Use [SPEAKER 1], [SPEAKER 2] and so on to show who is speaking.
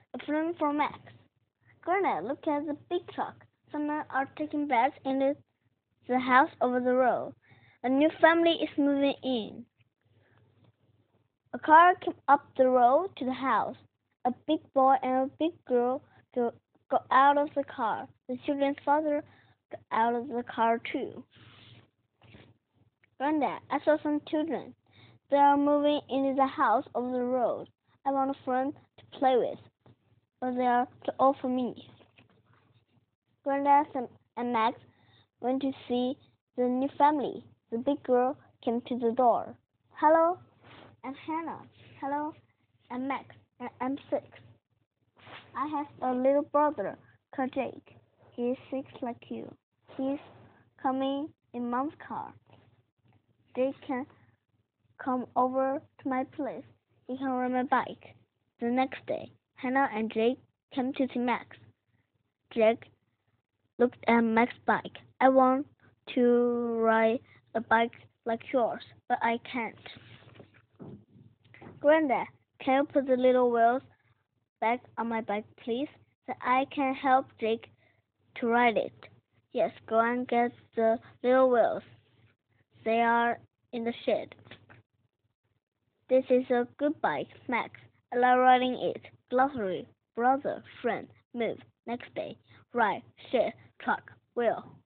[SPEAKER 1] a friend for Max. Granddad, look at the big truck. Some men are taking beds in the house over the road. A new family is moving in. A car came up the road to the house. A big boy and a big girl got out of the car. The children's father got out of the car too. Granddad, I saw some children. They are moving into the house over the road. I want a friend to play with, but they are too old for me. Granddad and Max went to see the new family. The big girl came to the door. Hello, I'm Hannah. Hello, I'm Max, and I'm 6. I have a little brother called Jake. He is 6 like you. He's coming in Mom's car. Jake can come over to my place. He can ride my bike. The next day, Hannah and Jake came to see Max. Jake looked at Max's bike. I want to ride a bike like yours, but I can't. Granddad, can you put the little wheels back on my bike, please? So I can help Jake to ride it. Yes, go and get the little wheels. They are in the shed. This is a good bike, Max. I love riding it. Glossary, brother, friend, move, next day, ride, shed, truck, wheel.